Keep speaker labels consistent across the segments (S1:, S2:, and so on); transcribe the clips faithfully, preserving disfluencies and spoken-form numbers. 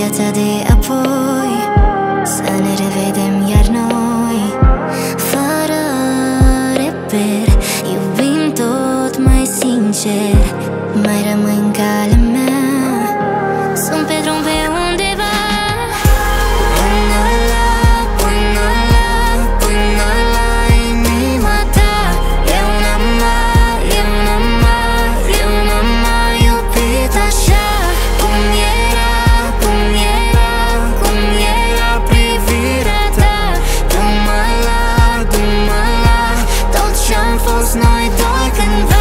S1: viața de apoi, să ne revedem iar noi, fără reper, iubim tot mai sincer. Mai rămâi în calea mea, sunt pe drum pe undeva, până la, până la, până la inima ta. Eu n-am mai, eu n-am mai, eu n-am mai iubit așa. Cum era, cum era, cum era privirea ta. Du-mă la, du-mă la tot ce-am fost noi doi cândva.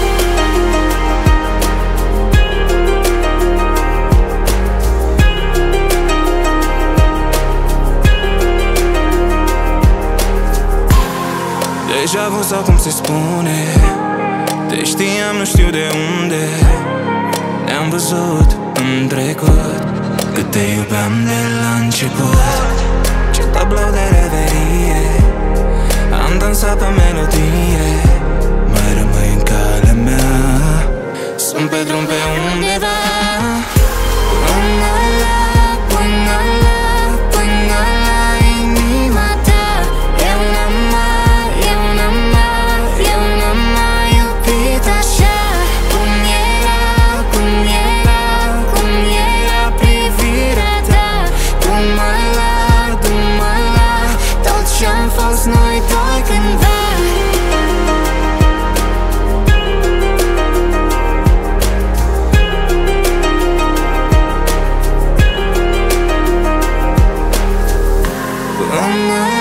S2: Deja vu sau cum se spune, te știam, nu știu de unde. Ne-am văzut în trecut, cât te iubeam de la început. Ce tablou de reverie, am dansat pe melodie. Mai rămâi în calea mea, sunt pe drum pe undeva, până la, până la, până la inima ta. Eu n-am mai, eu n-am mai, eu n-am mai iubit așa. Cum era, cum era, cum era privirea ta. Du-mă la, du-mă la tot ce-am fost noi doi cândva. Până